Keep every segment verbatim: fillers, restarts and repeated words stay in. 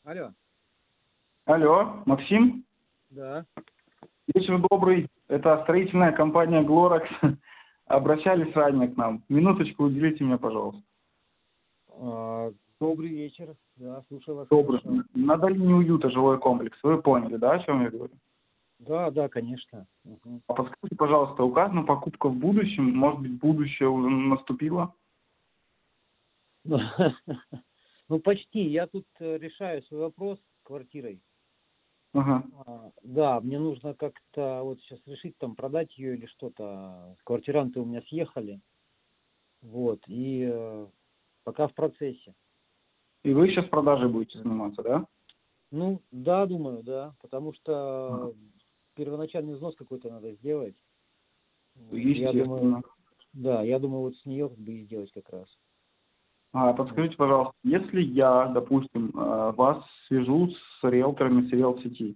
Алло. Алло, Максим? Да. Вечер добрый. Это строительная компания «Глоракс». Обращались ранее к нам. Минуточку уделите мне, пожалуйста. А, добрый вечер. Да, слушаю вас Добрый. хорошо. На долине уюта жилой комплекс. Вы поняли, да, о чем я говорю? Да, да, конечно. Угу. А подскажите, пожалуйста, указана покупка в будущем? Может быть, будущее уже наступило? Ну, почти. Я тут э, решаю свой вопрос с квартирой. Ага. А, да, мне нужно как-то вот сейчас решить там продать ее или что-то. Квартиранты у меня съехали. Вот. И э, пока в процессе. И вы сейчас продажей будете заниматься, да? Ну, да, думаю, да. Потому Ага. что первоначальный взнос какой-то надо сделать. Вот. Я думаю, Естественно. да, я думаю, вот с нее как бы и сделать как раз. А, Вот. подскажите, пожалуйста, если я, допустим, э, вас свяжу с риэлторами с риэлсети,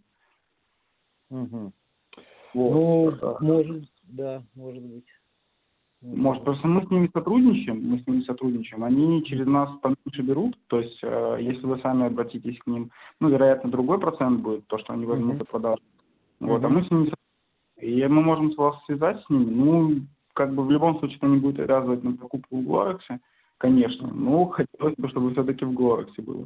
Угу. вот, Ну, э, может, да, может быть. Может может, быть. просто мы с ними сотрудничаем, мы с ними сотрудничаем, они через Мгм. нас поменьше берут, то есть, э, если вы сами обратитесь к ним, ну, вероятно, другой процент будет, то, что они возьмут Мгм. за продажу. Вот, а Мгм. мы с ними сотрудничаем. И мы можем с вас связать с ними, ну, как бы в любом случае это не будет обязывать на покупку в Глораксе, конечно, Мгм. но хотелось бы, чтобы все-таки в Глораксе было.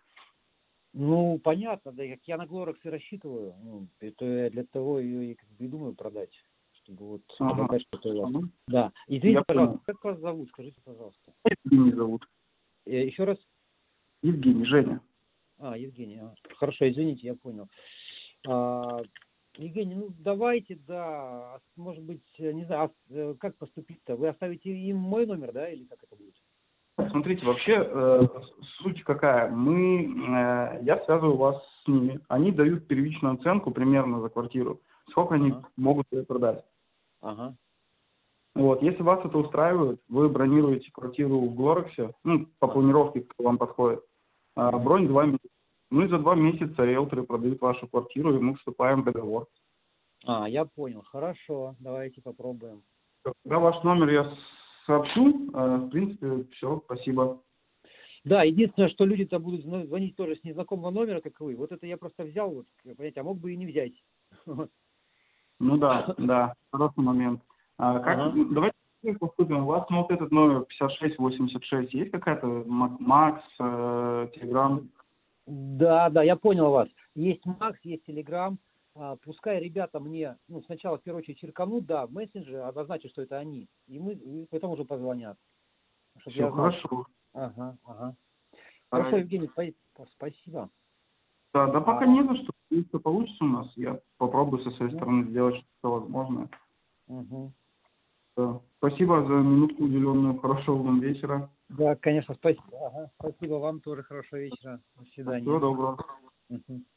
Ну, понятно, да, как я на Глоракс и рассчитываю. Ну, это я для того ее и как бы и думаю продать, чтобы вот Ага. показать, что это у вас. Ну, Да. я Извините, пожалуйста, понял. как вас зовут? Скажите, пожалуйста. Евгений зовут. Э, Еще раз. Евгений, Женя. А, Евгений. а, Хорошо, извините, я понял. А, Евгений, ну давайте, да, может быть, э, не знаю, а, э, как поступить-то? Вы оставите им мой номер, да, или как это будет? Смотрите, вообще э, суть какая. Мы, э, я связываю вас с ними. Они дают первичную оценку примерно за квартиру. Сколько они Ага, могут ее продать. ага, Вот, если вас это устраивает, вы бронируете квартиру в Глораксе, ну, по ага. планировке, как вам подходит. А, Мгм. бронь два месяца. Ну и за два месяца риэлторы продают вашу квартиру, и мы вступаем в договор. А, я понял. Хорошо, давайте попробуем. Когда ваш номер я сообщу, э, в принципе, все, спасибо. Да, единственное, что люди-то будут зна- звонить тоже с незнакомого номера, как вы. Вот это я просто взял, вот, понимаете, а мог бы и не взять. Вот. Ну да, да, хороший момент. А, как, Ага. ну, давайте поступим. У вас ну, вот этот номер пятьдесят шесть восемьдесят шесть, есть какая-то Мак- Макс, э, Телеграм? Да, да, я понял вас. Есть Макс, есть Телеграм. А, пускай ребята мне, ну, сначала в первую очередь черканут, да, в мессенджер, обозначат, что это они. И мы и потом уже позвонят, чтобы Все я знал. хорошо. Ага, ага. Хорошо, А, Евгений, спа- спасибо. да, да пока А, не за что. Если получится у нас, я попробую со своей ну, стороны сделать что возможное. угу. Да. Спасибо за минутку уделенную. Хорошего вам вечера. Да, конечно, спасибо. Ага, спасибо вам тоже, хорошего вечера. До Всего свидания. доброго. Мгм.